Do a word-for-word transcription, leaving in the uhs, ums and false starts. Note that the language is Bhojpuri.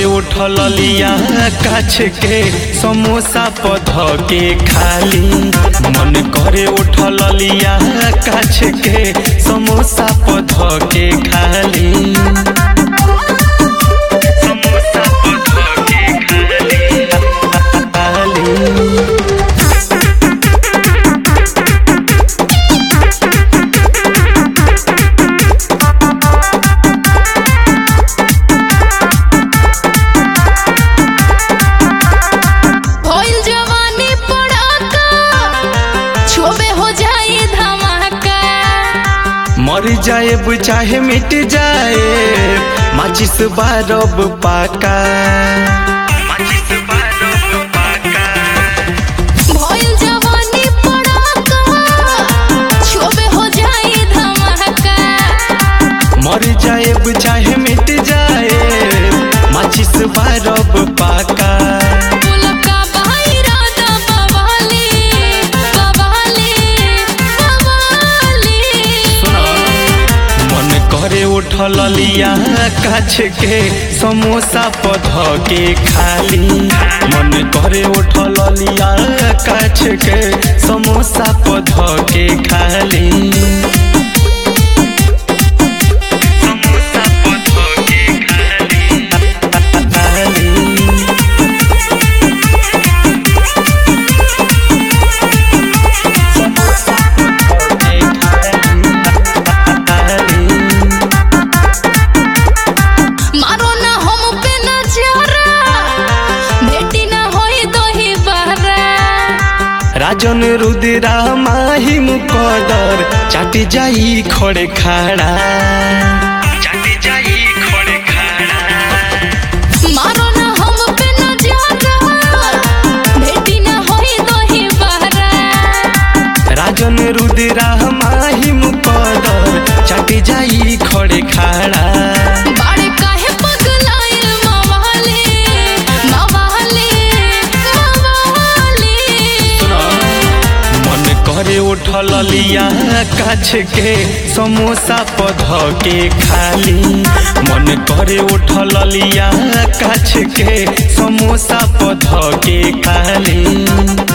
उठल लिया काछ के समोसा पध के खाली। मन करे उठल लिया काछ के समोसा पध के खाली। समोसा पध के खाली खाली। मर जाए चाहे मिट जाए माचिस बारब पाका। माचिस बारब पाका। भइल जवानी पड़ाका छुबे हो जाए धमाका। मर जाए चाहे मिट जाए माचिस बारब पाका। उठल लिया काछ के समोसा पध के खाली। मन करे उठल लिया काछ के समोसा पध के खाली। समोसा पध के खाली खाली। समोसा पध के खाली। राजन रुद्रा माही मुकदर चाटी जाई खड़े खाड़ा। चाटी जाई खड़े खाड़ा। मारो ना हम पे नजरा बेटी ना होई दोही बहरा। राजन रुद्रा माही मुकदर चाटी जाई खड़े खाड़ा। बाड़े काहे पगलाइल मवाले मवाले मवाले। मन करे उठल लिया काछ के समोसा पध के खाली। मन करे उठल लिया काछ के समोसा पध के खाली।